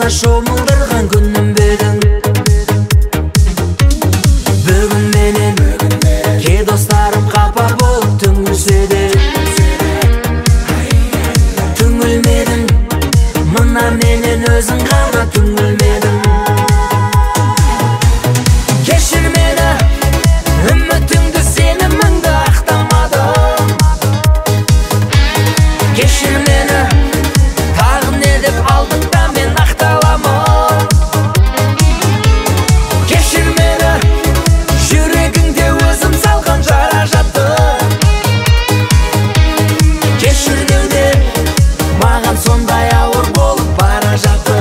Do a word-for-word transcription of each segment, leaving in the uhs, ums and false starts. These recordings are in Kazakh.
шомылдырған күнім бедің. Бүгін менен ке достарым қапа болып түңілсе де, түңілмедің, мына менен өзің ғана түңілмедің. Кешір мені, үмітіңді сеніміңді ақтамадым. Кешір мені, тағы не деп алдың да мен ақталамын. Кешір мені, жүрегіңде өзім салған жара жатты. Кешір деуде маған сондай ауыр болып бара жатты.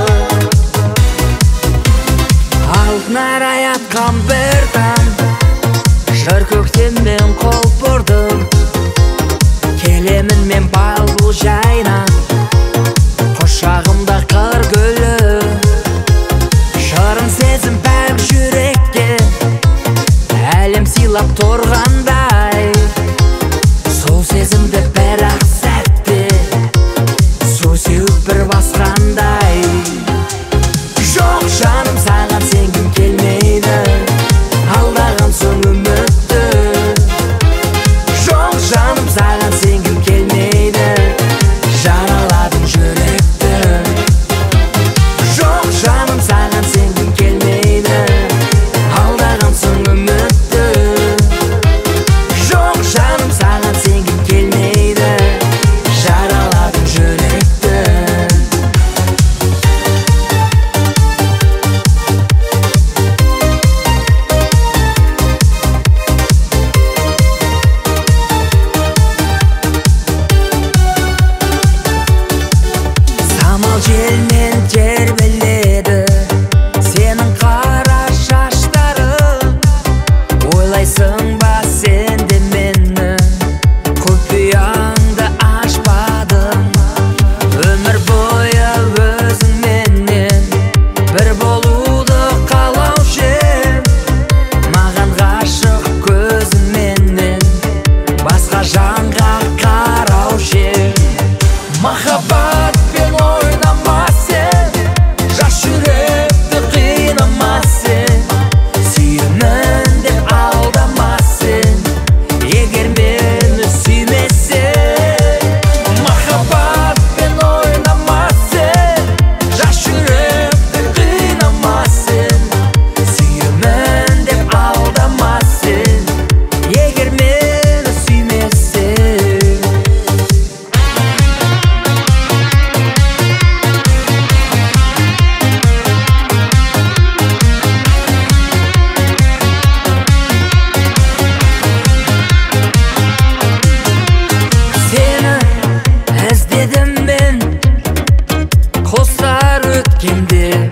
Алтынар аятқан бір таң, жыр көктеммен қол бұрдым. Келемін мен балбұл жайнап, құшағымда қыр гүлі. Шырын сезім бәрі жүрекке, әлем сыйлап тұрғандай. Сол сезімді бір-ақ сәтте су сеуіп бір басқандай. Жоқ жаным, саған сенгім келмейді, алдаған соң үмітті. Жоқ жаным, саған сенгім келмейді, жараладың жүректі. Жоқ жаным, саған сенгім келмейді, алдаған соң үмітті. Жоқ жаным, саған сенгім келмейді, жараладың жүректі. Самал желмен тербеледі сенің қара шаштарың. Ойлайсың ба сен де мені, құпияңды ашпадым. Өмір бойы өзіңменен бір болуды қалаушы ем. Маған ғашық көзіңменен басқа жанға қараушы ем. Махаббатпен ойнама сен, жас жүректі қинама сен. Сүйемін деп алдама сен, егер мені сүймесең. Махаббатпен ойнама сен, жас жүректі қинама сен. Сүйемін деп алдама сен, егер мені сүймесең. Сені іздедім мен, құстар өткенде.